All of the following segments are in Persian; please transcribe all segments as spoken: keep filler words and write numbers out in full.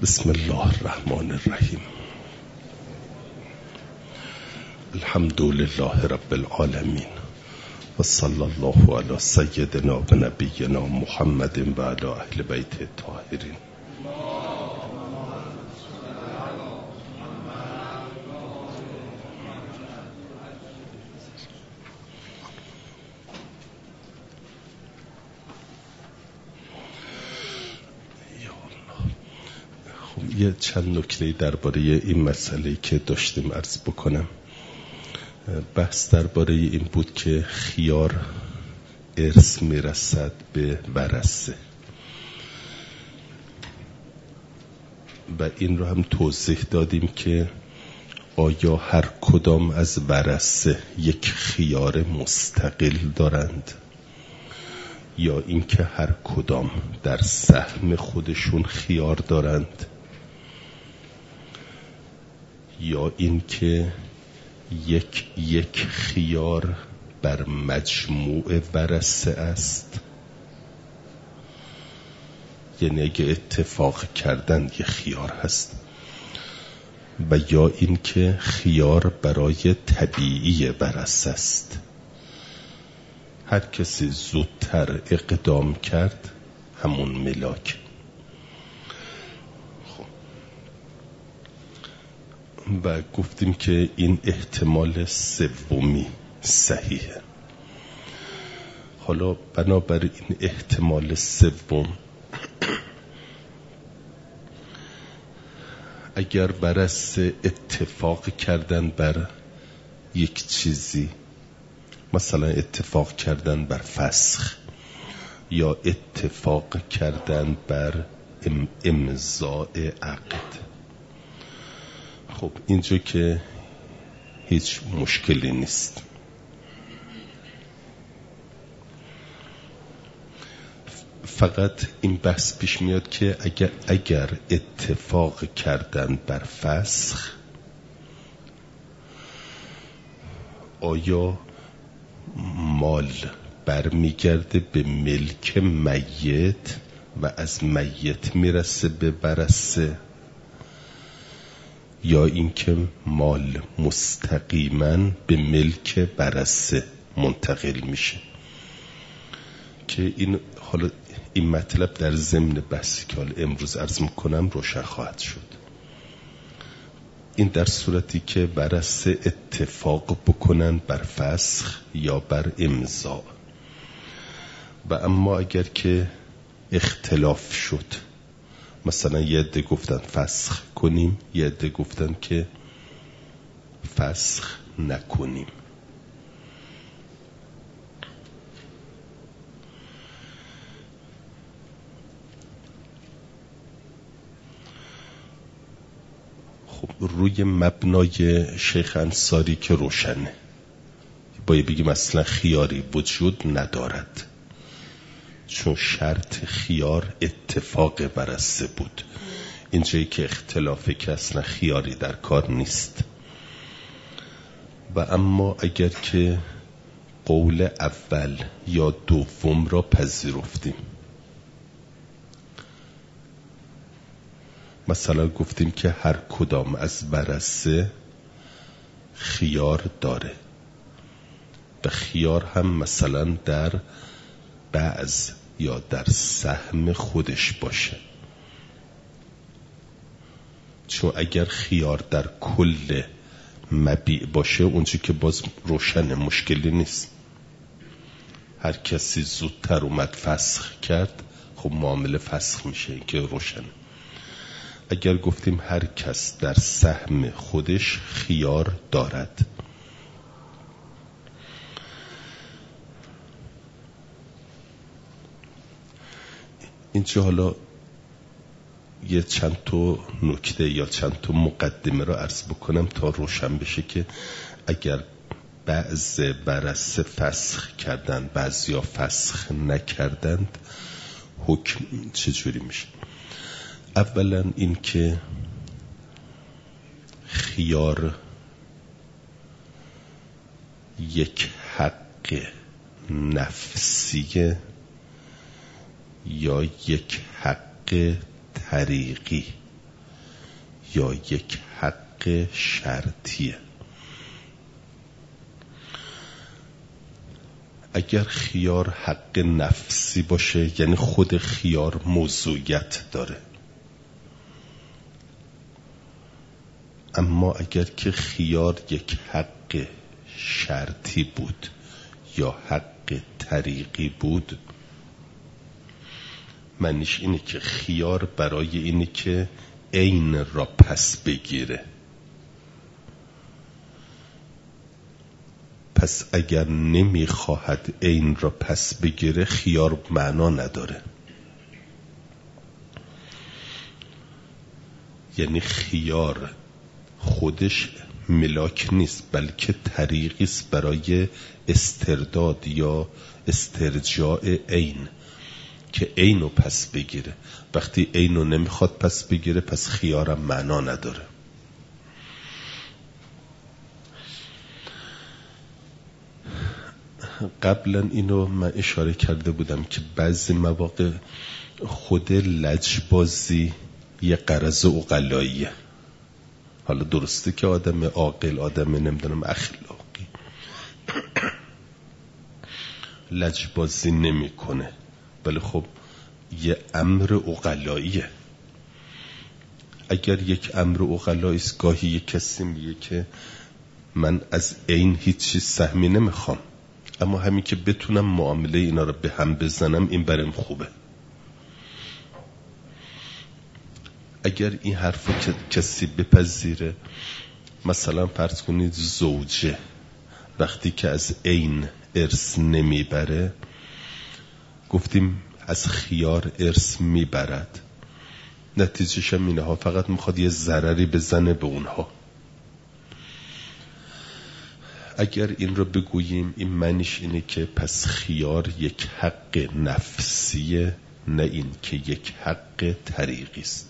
بسم الله الرحمن الرحیم. الحمد لله رب العالمین و صلی الله علی سیدنا و نبینا محمد و علی اهل بیت الطاهرین. یه چند نکته درباره این مسئله که داشتیم عرض بکنم. بحث درباره این بود که خیار ارث میرسد به ورثه و این رو هم توضیح دادیم که آیا هر کدام از ورثه یک خیار مستقل دارند یا اینکه هر کدام در سهم خودشون خیار دارند یا اینکه یک یک خیار بر مجموع ورثه است، یعنی اگه اتفاق کردن یک خیار هست، و یا اینکه خیار برای طبیعی ورثه است. هر کسی زودتر اقدام کرد همون ملاک. و گفتیم که این احتمال سومی صحیحه. حالا بنابراین این احتمال سوم اگر ورثه اتفاق کردن بر یک چیزی، مثلا اتفاق کردن بر فسخ یا اتفاق کردن بر امضاء عقد، خب اینجا که هیچ مشکلی نیست. فقط این بحث پیش میاد که اگر اگر اتفاق کردن بر فسخ، آیا مال برمیگرده به ملک میت و از میت میرسه به ورثه، یا اینکه مال مستقیما به ملک ورثه منتقل میشه؟ که این حالا این مطلب در ضمن بحثی که حالا امروز عرض میکنم روشن خواهد شد. این در صورتی که ورثه اتفاق بکنن بر فسخ یا بر امضا. و اما اگر که اختلاف شد، مثلا یه عده گفتن فسخ کنیم، یه عده گفتن که فسخ نکنیم، خب روی مبنای شیخ انصاری که روشنه، باید بگیم اصلا خیاری وجود ندارد، چون شرط خیار اتفاق ورثه بود. اینجایی که اختلافه که اصلا خیاری در کار نیست. و اما اگر که قول اول یا دوم را پذیرفتیم، مثلا گفتیم که هر کدام از ورثه خیار داره و خیار هم مثلا در بعض یا در سهم خودش باشه، چون اگر خیار در کل مبیع باشه اونجا که باز روشن، مشکلی نیست. هر کسی زودتر اومد فسخ کرد، خب معامله فسخ میشه که روشن. اگر گفتیم هر کس در سهم خودش خیار دارد، اینجا حالا یه چند تا نکته یا چند تا مقدمه را عرض بکنم تا روشن بشه که اگر بعض ورثه فسخ کردن بعضیا فسخ نکردند حکم چجوری میشه. اولا این که خیار یک حق نفسیه یا یک حق طریقی. یا یک حق شرطیه. اگر خیار حق نفسی باشه یعنی خود خیار موضوعیت داره، اما اگر که خیار یک حق شرطی بود یا حق طریقی بود، معنیش اینه که خیار برای اینه که عین را پس بگیره. پس اگر نمیخواهد عین را پس بگیره خیار معنا نداره. یعنی خیار خودش ملاک نیست، بلکه طریقی است برای استرداد یا استرجاع عین، که عین رو پس بگیره. وقتی عین رو نمیخواد پس بگیره پس خیارم معنا نداره. قبلا اینو من اشاره کرده بودم که بعضی مواقع خود لجبازی یه غرض عقلاییه. حالا درسته که آدم عاقل، آدم نمیدونم اخلاقی لجبازی نمیکنه، ولی خب یه امر عقلاییه. اگر یک امر عقلایی است، گاهی یک کسی میگه که من از عین هیچ چیز سهمی نمیخوام، اما همین که بتونم معامله اینا رو به هم بزنم این برام خوبه. اگر این حرفو که کسی بپذیره، مثلا فرض کنید زوجه وقتی که از عین ارث نمیبره، گفتیم از خیار ارث میبرد، نتیجهش هم اینه ها، فقط میخواد یه ضرری بزنه به اونها. اگر این رو بگوییم این معنیش اینه که پس خیار یک حق نفسیه، نه این که یک حق طریقی است.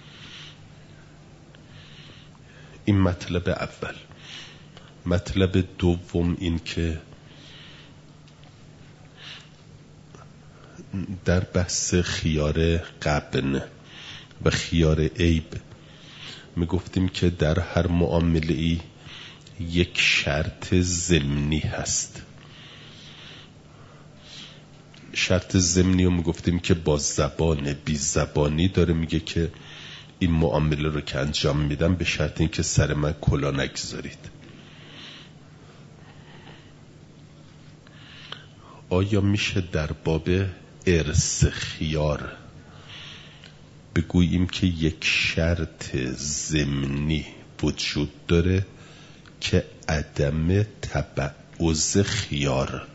این مطلب اول. مطلب دوم این که در بحث خیار غبن و خیار عیب می گفتیم که در هر معامله ای یک شرط ضمنی هست. شرط ضمنی رو می گفتیم که با زبان بی زبانی داره میگه که این معامله رو که انجام میدم به شرط این که سر من کلا نگذارید. آیا میشه در باب ارث خیار بگوییم که یک شرط ضمنی وجود داره که عدم تبعض خیار؟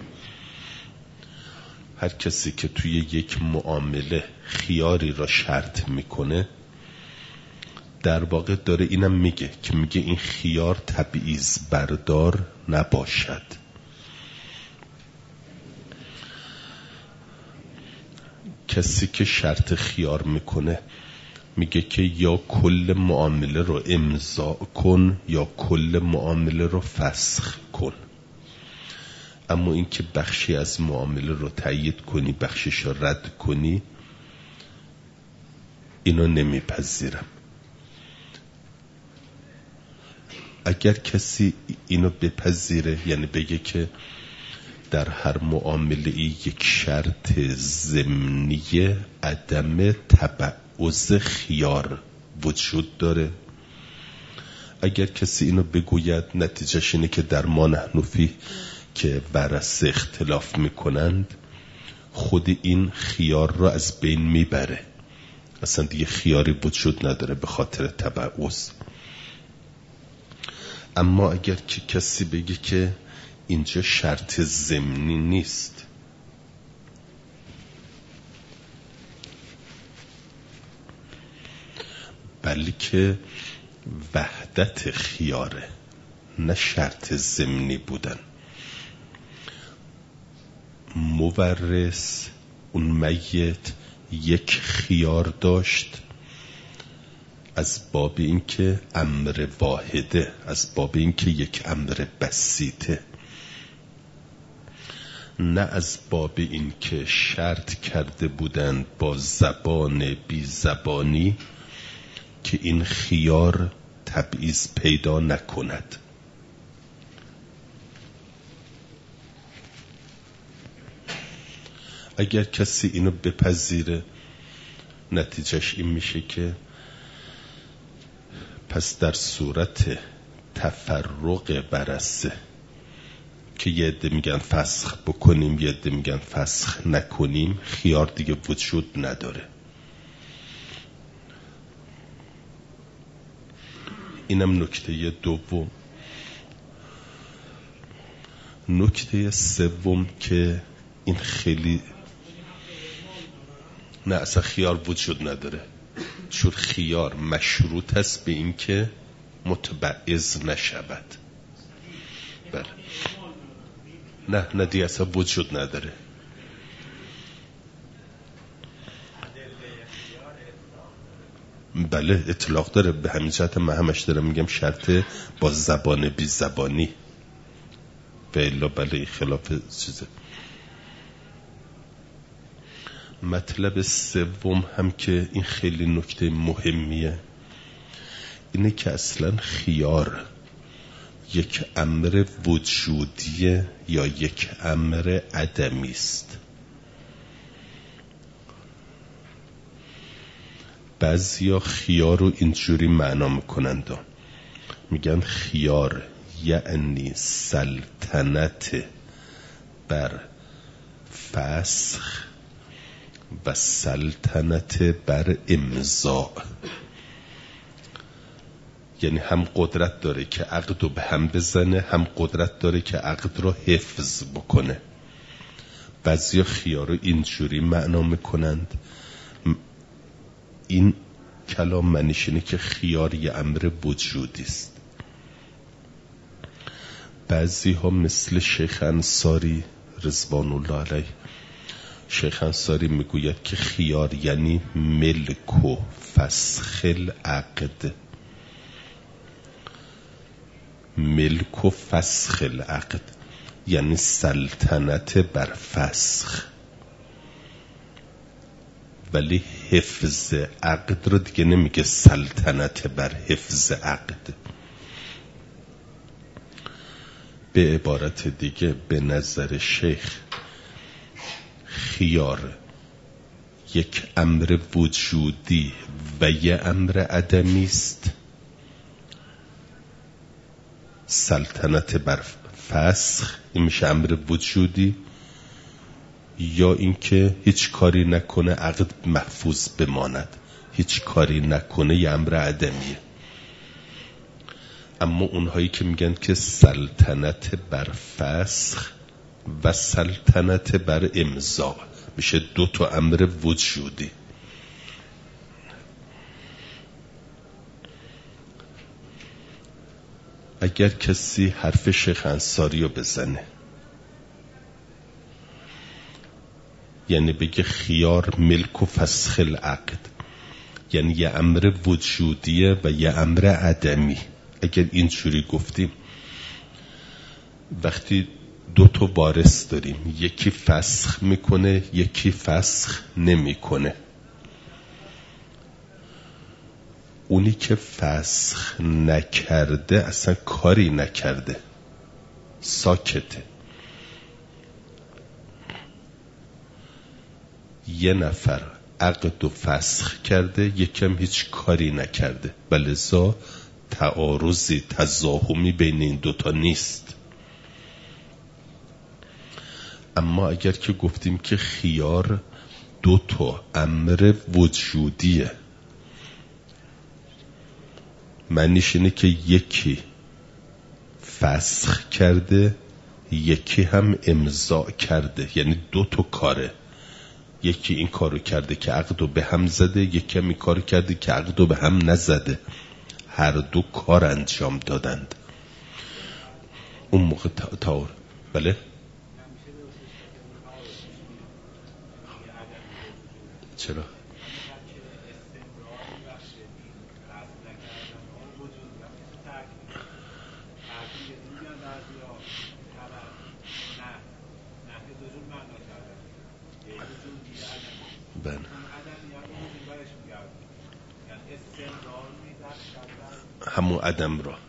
هر کسی که توی یک معامله خیاری را شرط میکنه در واقع داره اینم میگه که میگه این خیار تبعیض بردار نباشد. کسی که شرط خیار میکنه میگه که یا کل معامله رو امضا کن یا کل معامله رو فسخ کن، اما این که بخشی از معامله رو تایید کنی بخشش رو رد کنی اینو نمیپذیرم. اگر کسی اینو بپذیره، یعنی بگه که در هر معامله ای یک شرط ضمنی عدم تبعض خیار وجود داره، اگر کسی اینو بگوید نتیجهش اینه که در ما نحن فیه که بررس اختلاف میکنند خود این خیار رو از بین میبره، اصلا دیگه خیاری وجود نداره به خاطر تبعض. اما اگر که کسی بگه که اینجا شرط ضمنی نیست، بلکه وحدت خیاره، نه شرط ضمنی بودن. مورث اون میت یک خیار داشت از باب این که امر واحده، از باب این که یک امر بسیطه، نه از باب این که شرط کرده بودند با زبان بی زبانی که این خیار تبعیض پیدا نکند. اگر کسی اینو بپذیره نتیجهش این میشه که پس در صورت تفرق برسه که یه عده میگن فسخ بکنیم یه عده میگن فسخ نکنیم، خیار دیگه وجود نداره. اینم نکته دوم. نکته سوم که این خیلی نه اصلا خیار وجود نداره، چون خیار مشروط است به این که متبعض نشود. بله نه نه دیگه اصلا وجود نداره. بله اطلاق داره، به همین جهت من همش دارم میگم شرط با زبان بی زبانی و الا بله خلاف چیزه. مطلب سوم هم که این خیلی نکته مهمیه، اینه که اصلا خیار یک امر وجودیه یا یک امر عدمی است. بعضیا خیار رو اینجوری معنا میکنند، میگن خیار یعنی سلطنت بر فسخ و سلطنت بر امضا، یعنی هم قدرت داره که عقد رو به هم بزنه، هم قدرت داره که عقد رو حفظ بکنه. بعضیا خیار رو اینجوری معنا میکنند. این کلام معنیش اینه که خیار یه امر وجودی است. بعضی ها مثل شیخ انصاری رضوان الله علیه، شیخ انصاری میگوید که خیار یعنی ملک و فسخ العقد، ملک و فسخ العقد یعنی سلطنت بر فسخ، ولی حفظ عقد رو دیگه نمیگه سلطنت بر حفظ عقد. به عبارت دیگه به نظر شیخ خیار یک امر وجودی و یه امر عدمی است. سلطنت بر فسخ این میشه امر وجودی، یا اینکه هیچ کاری نکنه عقد محفوظ بماند، هیچ کاری نکنه یه امر عدمیه. اما اونهایی که میگن که سلطنت بر فسخ و سلطنت بر امضا میشه دو تا امر وجودی. اگر کسی حرف شیخ انصاری رو بزنه، یعنی بگه خیار ملک و فسخ العقد، یعنی یه امر وجودیه و یه امر عدمی، اگر اینجوری گفتیم وقتی دو تا وارث داریم، یکی فسخ میکنه یکی فسخ نمیکنه، اونی که فسخ نکرده اصلا کاری نکرده، ساکته. یه نفر عقد و فسخ کرده، یکم هیچ کاری نکرده، بلذا تعارضی تزاحمی بین این دوتا نیست. اما اگر که گفتیم که خیار دو تا امر وجودیه، معنیش اینه که یکی فسخ کرده یکی هم امضا کرده، یعنی دو تا کاره. یکی این کارو کرده که عقدو به هم زده، یکی هم این کارو کرده که عقدو به هم نزده، هر دو کار انجام دادند. اون موقع تعارض بله چرا؟ همون عدم را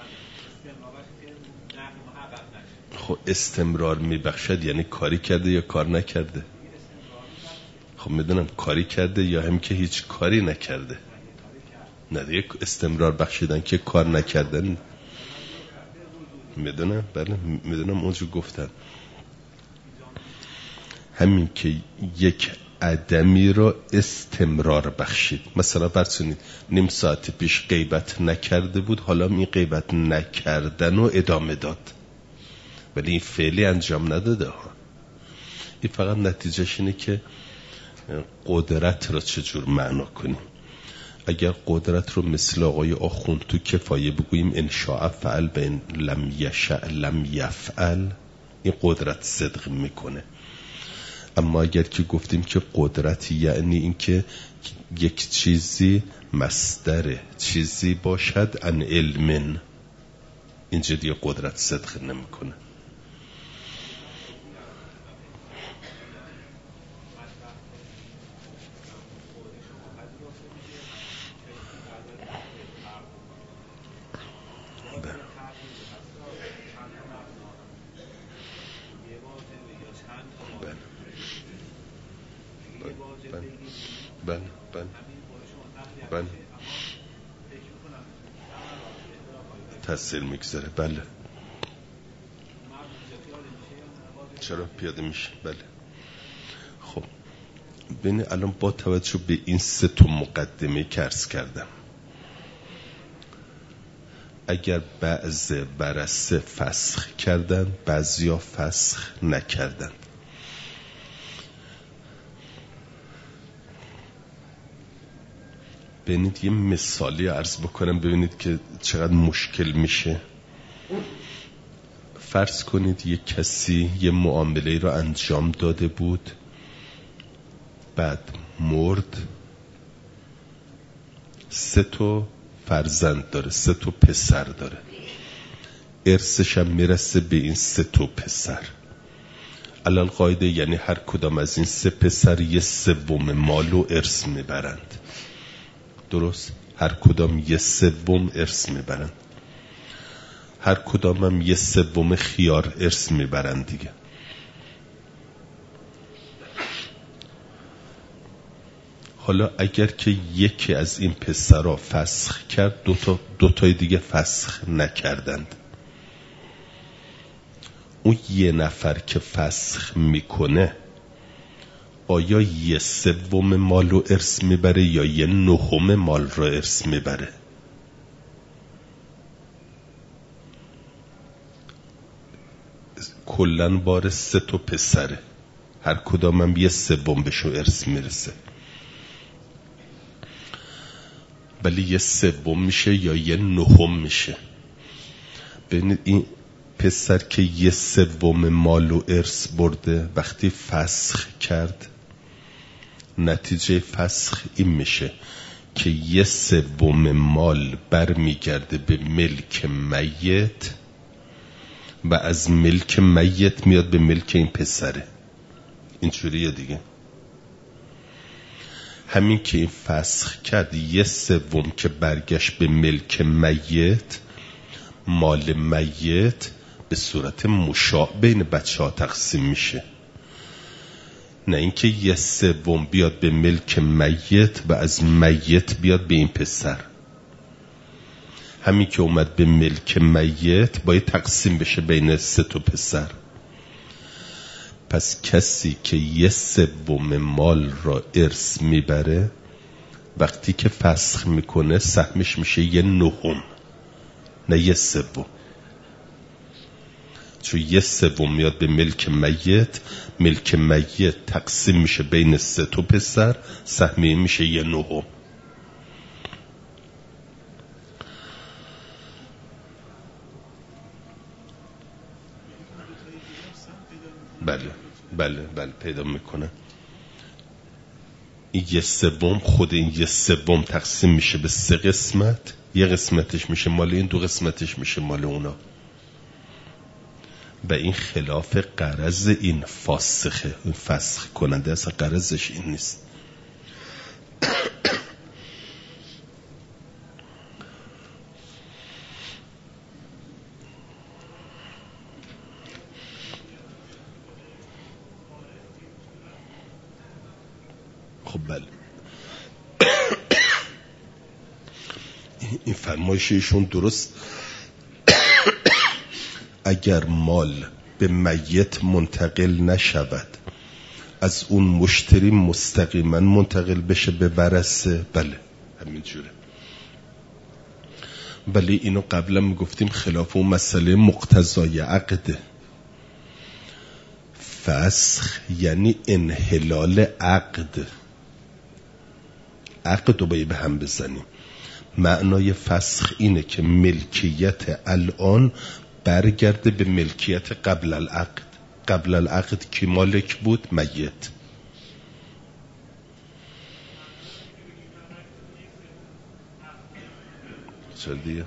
خب استمرار میبخشد یعنی کاری کرده یا کار نکرده؟ خب میدونم کاری کرده یا هم که هیچ کاری نکرده. نه دیگه استمرار بخشیدن که کار نکردن. میدونم بله میدونم اونجا گفتن همین که یک عدمی را استمرار بخشید. مثلا برسونید نیم ساعت پیش غیبت نکرده بود، حالا این غیبت نکردن و ادامه داد ولی این فعلی انجام نداده ها. این فقط نتیجهش اینه که قدرت را چجور معنا کنیم. اگر قدرت رو مثل آقای آخوند تو کفایه بگوییم انشاء فعل بین لم یشاء لم یفعل، این قدرت صدق میکنه. اما اگر که گفتیم که قدرت یعنی این که یک چیزی مصدر چیزی باشد ان علم، اینجا دیگه قدرت صدق نمیکنه. بله بله بله تاثیر میگذاره. بله چرا پیاده میشه؟ بله خب ببینید الان با توجه به این سه تا مقدمه که عرض کردم، اگر بعض برسه فسخ کردن بعضیا فسخ نکردن، ببینید یه مثالی عرض بکنم ببینید که چقدر مشکل میشه. فرض کنید یه کسی یه معامله رو انجام داده بود، بعد مرد، سه تا فرزند داره، سه تا پسر داره، ارثش هم میرسه به این سه تا پسر. علل قاعده یعنی هر کدام از این سه پسر یه سوم مال و ارث میبرند. درست؟ هر کدام یه سوم ارث میبرند، هر کدام هم یه سوم خیار ارث میبرند دیگه. حالا اگر که یکی از این پسرها فسخ کرد، دو تا دو تای دیگه فسخ نکردند، اون یه نفر که فسخ میکنه آیا یه سوم مال رو ارث میبره یا یه نهم مال رو ارث میبره؟ کلن بار سه تا پسره، هر کدام هم یه سوم بهشو ارث میرسه، ولی یه سوم میشه یا یه نهم میشه. ببینید این پسر که یه سوم مال و ارث برده وقتی فسخ کرد، نتیجه فسخ این میشه که یه سوم مال برمیگرده به ملک میت و از ملک میت میاد به ملک این پسره. اینجوریه دیگه. همین که این فسخ کرد، یه سوم که برگشت به ملک میت، مال میت به صورت مشاع بین بچه ها تقسیم میشه، نه اینکه یه سوم بیاد به ملک میت و از میت بیاد به این پسر. همین که اومد به ملک میت باید تقسیم بشه بین سه تا پسر. پس کسی که یه سوم مال را ارث میبره وقتی که فسخ میکنه سهمش میشه یه نهم نه یه سوم، چون یه سوم میاد به ملک میت، ملک میت تقسیم میشه بین سه تا پسر، سهمیه میشه یه نهم. بله بله بله پیدا میکنه. این یه سوم، خود این یه سوم تقسیم میشه به سه قسمت، یه قسمتش میشه مال این، دو قسمتش میشه مال اونا. و این خلاف غرض این فاسخه، این فسخ کننده اصلا غرضش این نیست. خب بله این فرمایش ایشون درست. اگر مال به میت منتقل نشود، از اون مشتری مستقیما منتقل بشه به ورثه، بله همین جوره. ولی اینو قبلا میگفتیم خلاف اون مسئله مقتضای عقده. فسخ یعنی انحلال عقد، عقد رو باید به هم بزنیم. معنای فسخ اینه که ملکیت الان برگرده به ملکیت قبل العقد. قبل العقد کی مالک بود؟ میت. چرا دیگه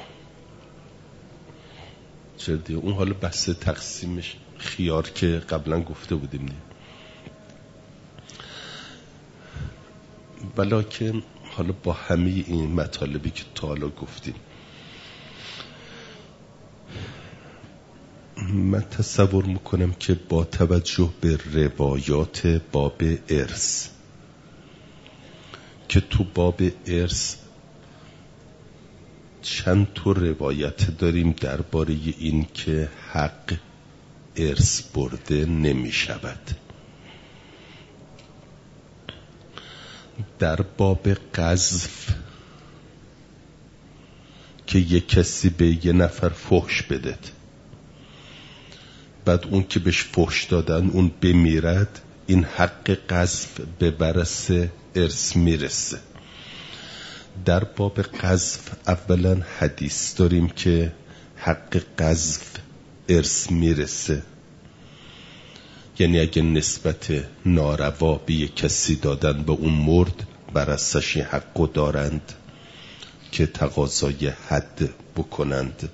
چرا دیگه اون حالا بحث تقسیمش خیار که قبلا گفته بودیم دیگه. ولیکن حالا با همه این مطالبی که تا حالا گفتیم، من تصور میکنم که با توجه به روایات باب ارث که تو باب ارث چند تا روایت داریم درباره این که حق ارث برده نمی شود. در باب قذف که یک کسی به یه نفر فحش بده، بعد اون که بهش فحش دادن اون بمیرد، این حق قذف به ورث ارث میرسه. در باب قذف اولا حدیث داریم که حق قذف ارث میرسه، یعنی اگه نسبت ناروا به یک کسی دادن به اون مرد، ورثش حقو دارند که تقاضای حد بکنند.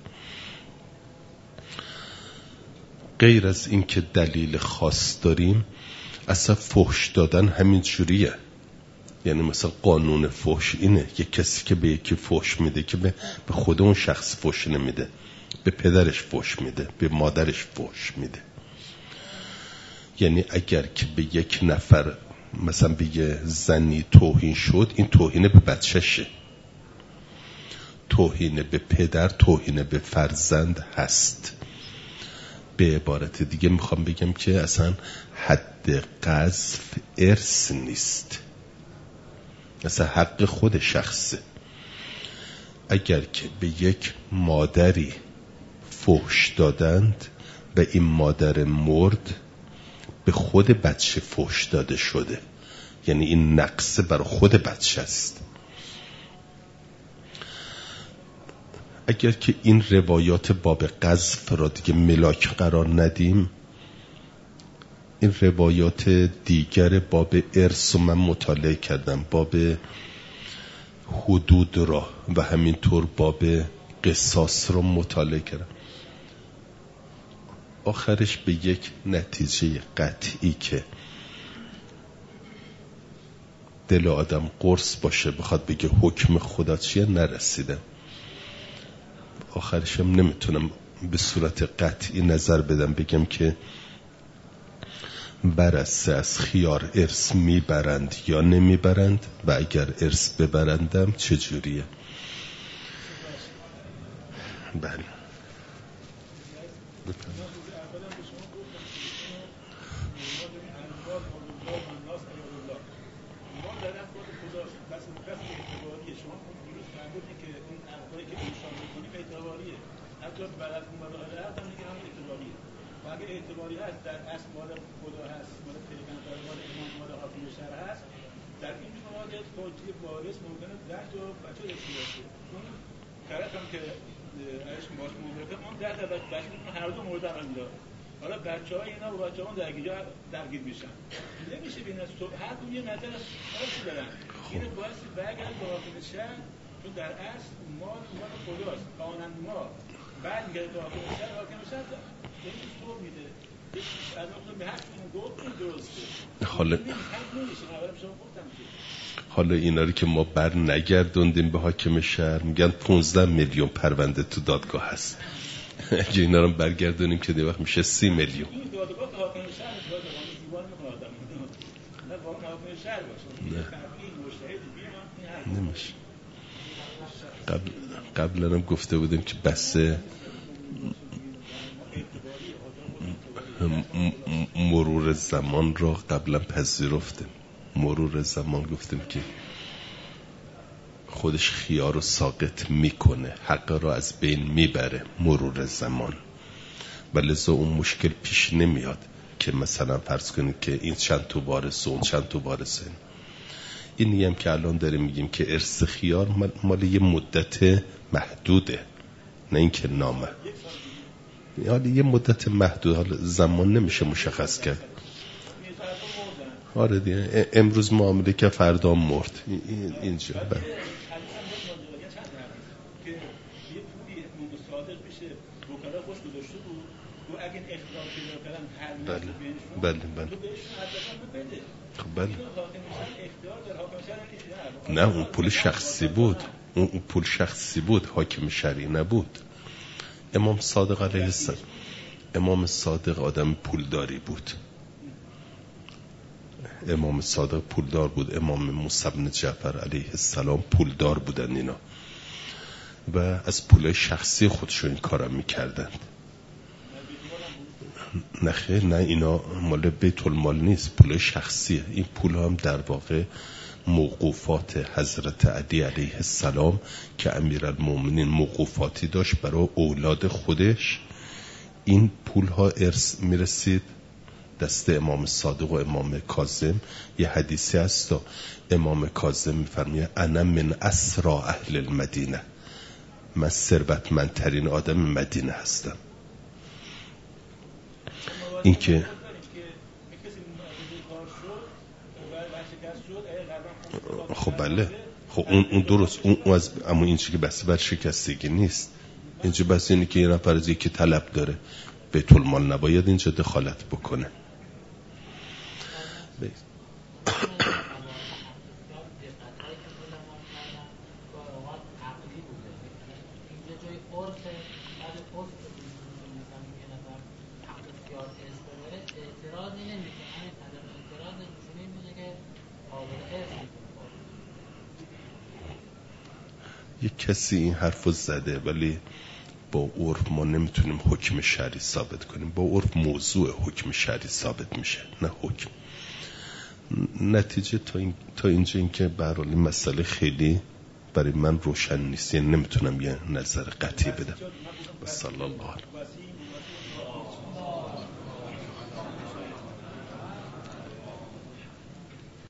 غیر از این که دلیل خاص داریم، اصلا فحش دادن همین جوریه. یعنی مثلا قانون فحش اینه، یک کسی که به یکی فحش میده که به خود اون شخص فحش نمیده، به پدرش فحش میده، به مادرش فحش میده. یعنی اگر که به یک نفر مثلا به یه زنی توهین شد، این توهین به بچهشه، توهین به پدر، توهین به فرزند هست. به عبارت دیگه میخوام بگم که اصلا حد قذف ارث نیست، اصلا حق خود شخصه. اگر که به یک مادری فحش دادند و این مادر مرد، به خود بچه فحش داده شده، یعنی این نقص برای خود بچه است. اگر که این روایات باب قذف را دیگه ملاک قرار ندیم، این روایات دیگر باب ارث رو من مطالعه کردم، باب حدود را و همینطور باب قصاص رو مطالعه کردم. آخرش به یک نتیجه قطعی که دل آدم قرص باشه بخواد بگه حکم خدا چیه نرسیدم. آخرشم نمیتونم به صورت قطعی نظر بدم بگم که برسه از خیار ارث میبرند یا نمیبرند، و اگر ارث ببرندم چجوریه. بله اگه اعتباری هست در اصل مال خدا هست، مال پیغمبر، مال امام، مال حاکم شرع هست، در این مواقع توجیه وارث ممکنه ده تا بچه داشته باشه. اون طرف هم که عشق باش موافقه، اون ده تا بچه هر دو مورد هم داره. حالا بچه‌ها اینا با بچه‌ها درگیر درگیر میشن. نمیشه بین از تو هر دو یه نظر خاصی دارن. اینو باید برگرد به حاکم شرع، چون در اصل مال مال خداست. قانون ما بعد میگه به حاکم شرع، حاکم شرع حالا حالا اینا رو که ما بر نگردوندیم به حاکم شهر، میگن پونزده میلیون پرونده تو دادگاه هست. اگه اینا رو برگردونیم که دی وقت میشه سی میلیون. نه نمیشه. قبل قبلا هم گفته بودیم که بسه مرور زمان را قبلا پذیرفتیم. مرور زمان گفتیم که خودش خیار رو ساقط میکنه، حق را از بین میبره مرور زمان، ولذا اون مشکل پیش نمیاد که مثلا فرض کنید که این چند تو وارثه اون چند تو وارثه. اینی هم که الان داریم میگیم که ارث خیار مال, مال یه مدت محدوده، نه اینکه نامه، حالا یه مدت محدود، حالا زمان نمیشه مشخص کرد. آره دیگه امروز معامله که فردا مرد اینجا. بله بله بله خب بله. نه اون پول شخصی بود، اون پول شخصی بود، حاکم شرعی نبود. امام صادق علیه السلام، امام صادق آدم پولداری بود، امام صادق پولدار بود، امام موسی بن جعفر علیه السلام پولدار بودن اینا و از پول شخصی خودشون این کارا میکردن. نه خیر، نه اینا مال بیت المال نیست، پول شخصیه. این پول هم در واقع موقوفات حضرت علی علیه السلام که امیرالمومنین موقوفاتی داشت برای اولاد خودش، این پول ها ارث میرسید دست امام صادق و امام کاظم. یه حدیثی هست امام کاظم میفرمایه انا من اسرا اهل المدینه، من ثروتمندترین آدم مدینه هستم. این که خب بله، خب اون اون درست، اون از اما این چیزی که بس بر شکستگی نیست. اینجا بس اینه که یه نفر از یکی طلب داره، بیت المال نباید اینجا دخالت بکنه. یک کسی این حرفو زده ولی با عرف ما نمیتونیم حکم شرعی ثابت کنیم. با عرف موضوع حکم شرعی ثابت میشه، نه حکم. نتیجه تا, این، تا اینجا این که به هر حال این مسئله خیلی برای من روشن نیست، یعنی نمیتونم یه نظر قطعی بدم. صلی الله علیه